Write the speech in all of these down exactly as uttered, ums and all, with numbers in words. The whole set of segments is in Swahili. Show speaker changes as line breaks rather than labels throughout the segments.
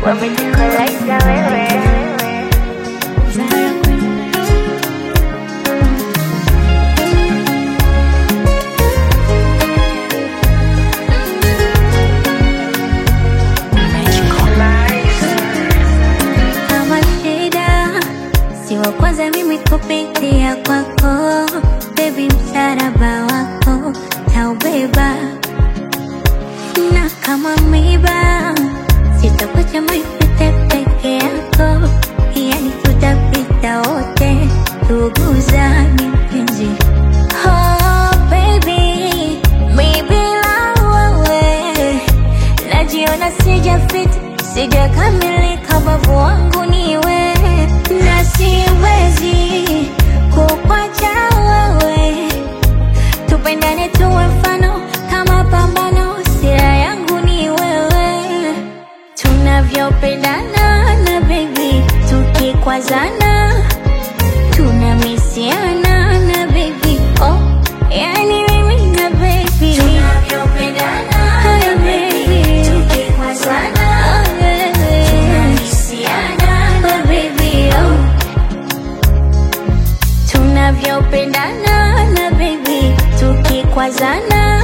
wamejikolaisha wewe.
Kama shida siwa kwanza mimi kupitia kwako, baby msaraba wako taubeba, na kama miba sitakuacha maipite peke yako, yani tutapita wote tuguzani mpenzi. Oh baby, maybe wewe najiona sijafit, sijakamilika, babu wangu ni wewe, na siwezi kukuacha wewe, tupendane tuwe mfano kama pambano, sira yangu ni wewe, tunavyopendana na baby, tukikwazana tunamisiana na baby, oh yani mimi na baby tunavyopendana na baby, tukikwazana tunamisiana na baby, oh tunavyopendana na baby, tukikwazana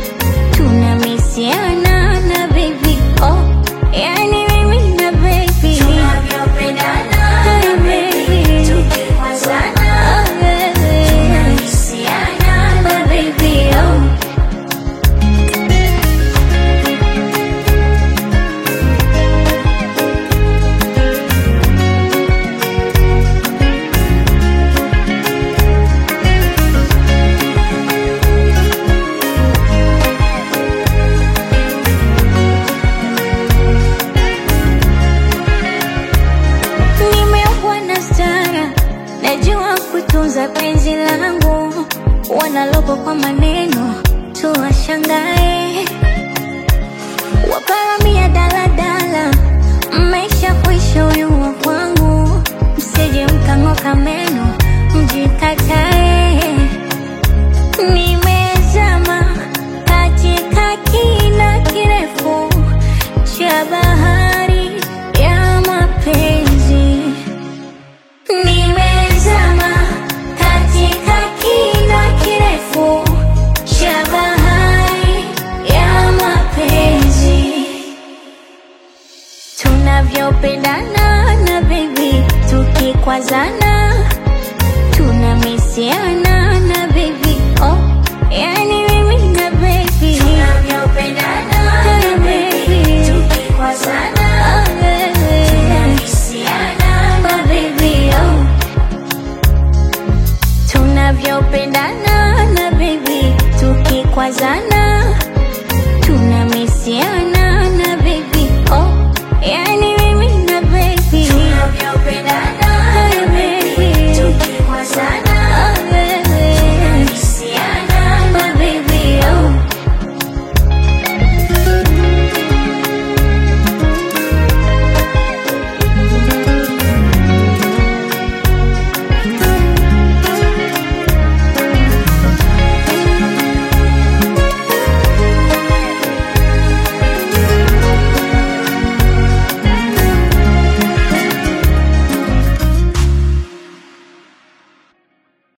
tunamisiana na baby, oh yani mimi na baby tunavyopendana na baby, tukikwazana tunamisiana na baby, oh najua kutunza penzi langu, wanalopo kwa maneno tuwashangae, waparamia daladala, mmeisha kuisha huyu wa kwangu, msije mkang'oka meno mjikatae. Nimezama katika kina kirefu cha bahari ya mapenzi, nimezama katika kina kirefu cha bahari ya mapenzi, tunavyopendana na baby, tukikwazana tunamisiana na baby, oh yani mimi na baby tunavyopendana na baby, tukikwazana tunamisiana na baby, oh tunavyopendana na baby, tukikwazana tunamisiana